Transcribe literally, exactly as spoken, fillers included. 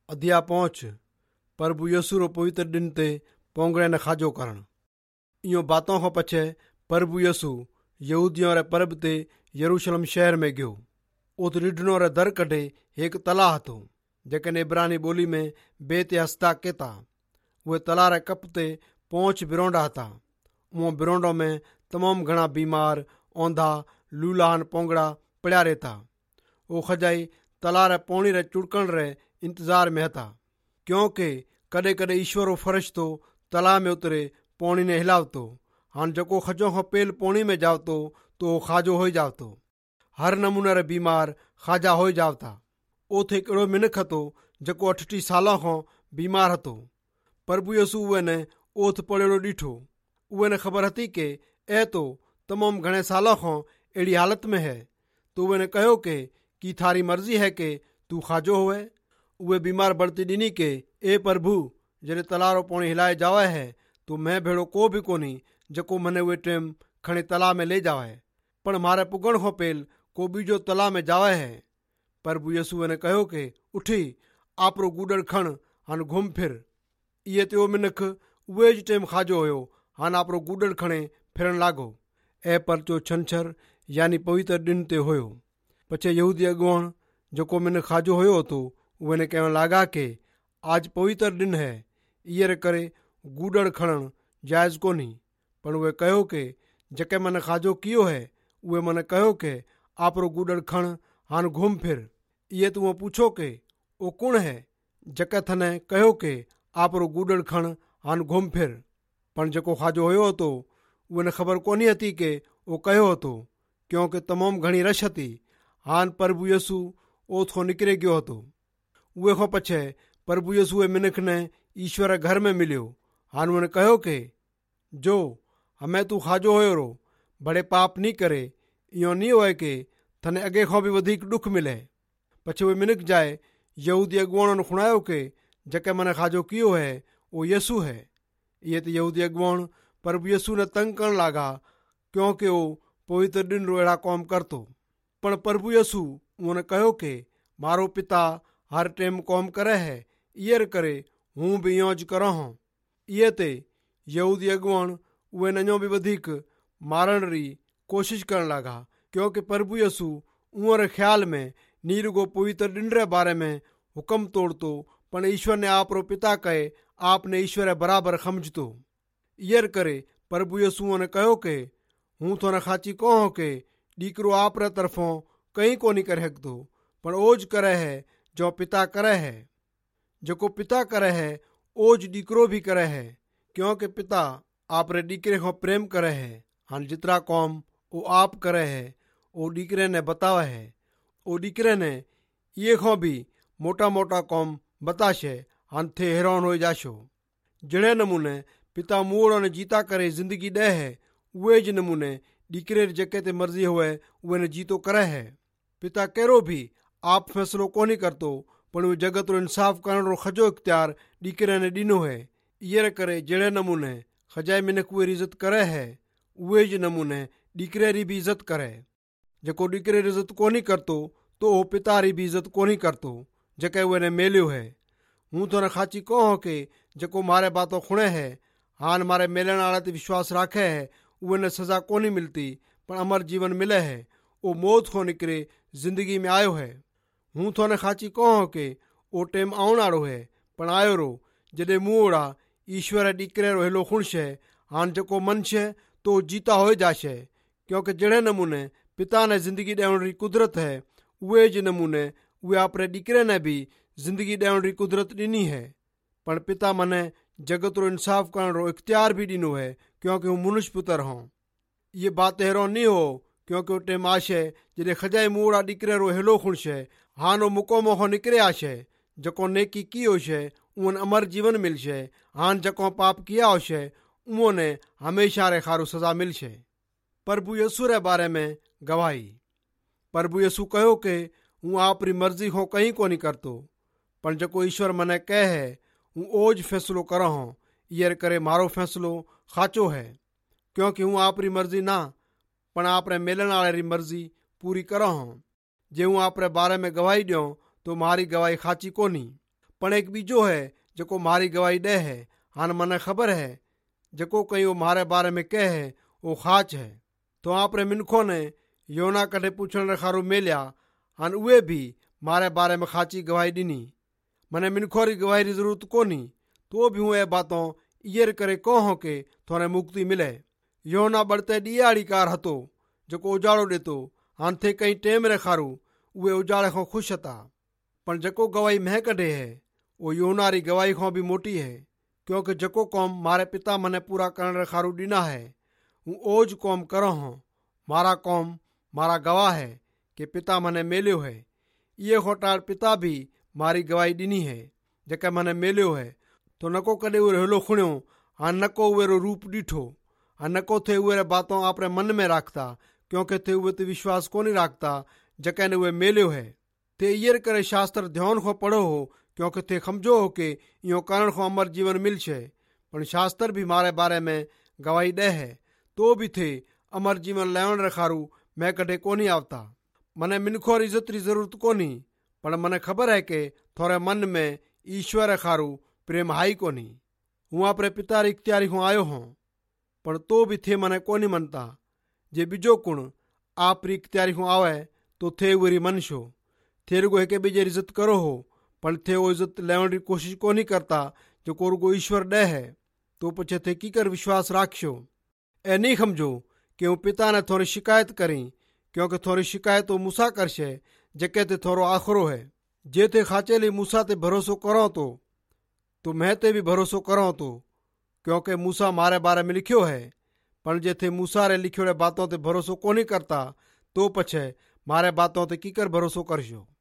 अध्या पहुच प्रभु यसू रो पवित्र दिन ते पोंगड़े ने खाजो करण। इो बातों को पछे प्रभु यसू यहूदियों रे परब ते यरूशलेम शहर में गयो। उत रिढनो रे दर कढे एक तला हतो जेके इब्रानी बोली में बेत हस्ता केता। उहे तला रे कप ते पहुंच बिरोंडा था। उहो बिरोंडो में तमाम घणा बीमार, औंधा, लूलान पोंगड़ा पड़िया रहता। वो खजाई तला रे पौणी रे चुड़कण रे इंतजार में था, क्योंकि कदे कदे ईश्वर रो फरिश्तो तला में उतरे पौणी ने हिलावतो। हान जको खजो खां पेल पौणी में जावतो तो खाजो हो जावतो। हर नमूने रे बीमार खाजा हो जावता। ओथे कड़ो मिनख हतो जको अठटी सालों खां बीमार हतो। प्रभु यसू उहे ने ओथ पड़ेलो ॾिठो। उहे ने ख़बर हती के ए तो तमाम घणे सालों खां अहिड़ी हालत में है। तो उहे ने कहो के की थारी मर्जी है के तू खाजो होए। उहे बीमार बढ़ती ॾिनी के ए प्रभु, जॾहिं तलारो पौणी हिलाए जावे है तो मैं भेड़ो को भी कोनी जको मने उहे टेम खणी तला में ले जावे, पण मारे पुगण खां पेल को बीजो तला में जावे है। प्रभु यसू ने कहो के उठी आपरो गूडड़ खण हान घुम फिर। इहे ते ओ मिनख उहे ज टेम खाजो हुयो हान आपरो गूडड़ खणे फिरण लागो। ए परचो छंछर यानी पवित्र दिन ते हुयो। पछे यहूदी अगुवाण जको मिनख खाजो हुयो तो उहे ने कहण लागा के आज पवित्र दिन है, इहे रे करे गूडड़ खणण जायज़ कोनी। पण उहे कहो के जके मने खाजो कियो है उहे मने कहो के आपरो गूडड़ खण हान घुम फिर। इहे तूं पूछो के ओ कुण है जके थने कहो के आपरो गूडड़ खण हान घुम फिर। पण जको खाजो हुयो तो उहे ने ख़बर कोनी हती के ओ कहो हतो, क्योंकि तमाम घणी रश हती। हान प्रभु यसू ओथो निकिरे गयो हतो। उहे खां पछे प्रभु यसू मिनख ने ईश्वर घर में मिलियो। हान उन्हें कहो के जो हमें तू खाजो हुयो रो बड़े पाप नी करे, इहो नी होए के थने अगे खां भी वधीक दुख मिले। पछे उहे मिनख जाए यहूदी अगुवाण खुणायो के जके मने खाजो कियो है वो यसू है। ये तो यहूदी अगुवाण प्रभु यसू ने तंग करण लागा, क्योंकि वो पवित्र दिन रो अहिड़ा कौम करतो। पण प्रभु यसू उन्हें कहो के मारो पिता हर टेम कौम करे है, इहे करे हूँ भी इहो ज करो हूँ। इहे ते यहूदी अगुवाण उहे नञो भी वधीक मारण री कोशिश करण लगा, क्योंकि प्रभु यसू उहो रे ख्याल में नी रुगो पवित्र दिन रे बारे में हुक्म तोड़तो, पण ईश्वर ने आप रो पिता कहे आपने ईश्वर बराबर समझतो। इहे करे प्रभु यसू ने कहो के हूँ थोने खाची कहो के दीकरो आप रे तरफों कहीं कोनी करे हकतो, पण ओज करे है जो पिता करे है। जको पिता करे है ओज दीकरो भी करे है, क्योंकि पिता आप रे दीकरे को प्रेम करे है। हान जितरा कौम वो आप करे है वो दीकरे ने बतावे है। वो दीकरे ने ये को भी मोटा मोटा कौम बताशे। हान थे हैरान हो जाशो। जड़े नमूने पिता मूड़ो ने जीता करे जिंदगी दे है, उहे ज नमूने दीकरे जके ते मर्जी होए उहे ने जीतो करे है। पिता केरो भी आप फैसलो कोनी करतो, पण वो जगत रो इंसाफ करण रो खजो इख्तियार दीकरे ने ॾिनो है। इहे करे जड़े नमूने खजाए मिनख उहे इज्जत करे है, उहे ज नमूने दीकरे री भी इज्जत करे। जको दीकरे री इज्जत कोनी करतो तो वो पिता री भी इज्जत कोनी करतो जके उहे ने मेलियो है। हूँ तो खाची कहो के जको मारे बातों खुणे है हान मारे मेलण वाले ते विश्वास राखे है उहे ने सजा कोनी मिलती, पण अमर जीवन मिले है। वो मौत को निकरे जिंदगी में आयो है। हूँ थोने खाची कहो के ओ टेम आउण वालो है, पण आयो रो जॾहिं मूं ओड़ा ईश्वर दीकरे रो हेलो खुणशे। हान जको मनशे तो जीता हो जाशे, क्योंकि जड़े नमूने पिता ने जिंदगी ॾियण री कुदरत है, उहे ज नमूने उहे आपरे दीकरे ने भी जिंदगी ॾियण री कुदरत ॾिनी है। पण पिता मने जगत रो इंसाफ करण रो इख्तियार भी ॾिनो है, क्योंकि हूँ मनुष्य पुत्र हों। ये बात हैरान नहीं हो, क्योंकि वो टेम आशे जॾहिं खजाए मूड़ा दीकरे रो हेलो खुणशे। हान वो मुको मोहो निकरे आशे जको नेकी की होशे उन अमर जीवन मिलशे। हान जको पाप किया होशे उन्होंने हमेशा रे खारू सजा मिलशे। प्रभु यसू रे बारे में गवाही। प्रभु यसू कहो के हूँ आपरी मर्जी को कहीं कोनी करतो, पण जको ईश्वर मने कहे है हूँ ओज फैसलो करो हूँ। ये करे मारो फैसलो खाचो है, क्योंकि हूँ आपरी मर्जी ना पण आपरे मेलण वाले री मर्जी पूरी करो हूँ। जे हूँ आपरे बारे में गवाही ॾियो तो मारी गवाही खाची कोनी। पण एक बीजो है जेको मारी गवाही ॾे है। हाणे मने ख़बर है जेको कई वो मारे बारे में कहे है वो खाच है। तो आपरे मिनखों ने योना कॾहिं पुछण रखारू मेलिया, हाणे उहे भी मारे बारे में खाची गवाही ॾिनी। मने मिनखों री गवाही री ज़रूरत कोनी, तो भी हूँ ए बातों इयर करे कहो के थोड़े मुक्ति मिले। योना बढ़ते ॾीआड़ी कार हतो जेको उजाड़ो ॾितो। हाणे थे कई टेम रखारू उहे उजाड़े खां ख़ुशि हता, पण जेको गवाही मैं कढे है वो योना री गवाही खां भी मोटी है। क्योंकि जेको कौम मारे पिता मने पूरा करण रखारू ॾिना है हूँ ओज कौम करो हों। मारा कौम मारा गवाह है कि पिता मने मेलियो है। ये खोटाड़ पिता भी मारी गवाही ॾिनी है जेके मने मेलियो है। तो नको कॾहिं उहे हिलो खणियो, हाणे नको उहे रूप ॾिठो, हाणे नको थे उहे बातों आपरे मन में राखता, क्योंकि थे उहे ते विश्वास कोनी राखता जेके ने उहे मेलियो है। ते ईयर करे शास्त्र ध्यान को पढ़ो हो, क्योंकि थे समझो हो कि इहो करण को अमर जीवन मिलशे। पण शास्त्र भी मारे बारे में गवाही ॾे है, तो भी थे अमर जीवन लहण रखारू मैं कॾहिं कोनी आवता। मने मिनखों री इज्जत री जरूरत कोनी, पण मने खबर है कि थोड़े मन में ईश्वर रखारू प्रेम हाई कोनी। हूँ आपरे पिता री इख्तियारी हूँ आयो हूँ, पण तो भी थे मने कोनी मनता। जे बीजो कुण आप री इख्तियारी हूँ आवे तो थे उरी मनशो। थे रुगो हिके ॿिए जी इज्जत करो हो, पण थे वो इज्जत लेवण री कोशिश कोनी करता जो को रुगो ईश्वर ॾे है। तो पछे थे की कर विश्वास राखशो। ए नहीं समझो कि हूँ पिता ने थोड़ी शिकायत करी, क्योंकि थोड़ी शिकायत वो मूसा करशे जेके ते थोड़ो आखरो है। जे थे खाचेली मूसा ते भरोसो करो तो तो मैं ते भी भरोसो करो तो, क्योंकि मूसा मारे बारे में लिखियो है। पण जे थे मूसा रे लिखियोड़े बातों ते भरोसो कोनी करता तो पछे मारे बातों ते की कर भरोसो करशो।